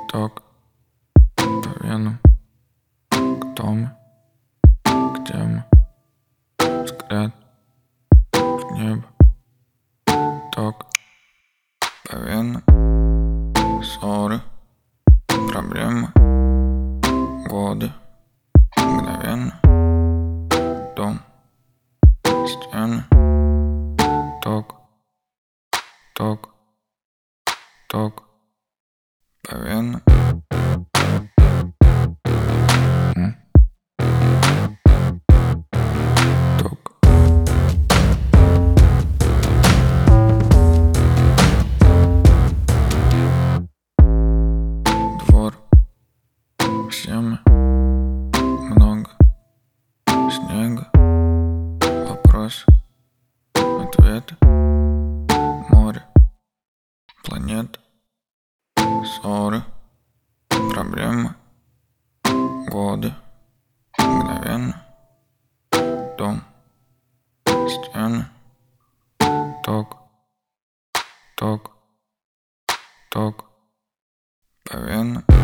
Ток по венам. Кто мы? Где мы? Взгляд в небо. Ток по венам. Ссоры, проблемы, годы, мгновенно. Дом, стены. Ток, ток, ток по венам. Ток. Двор, все мы, много снега, вопросы, ответы, море, планета, ссоры, проблемы, годы, мгновенно. Дом, стены. Ток, ток, ток по венам.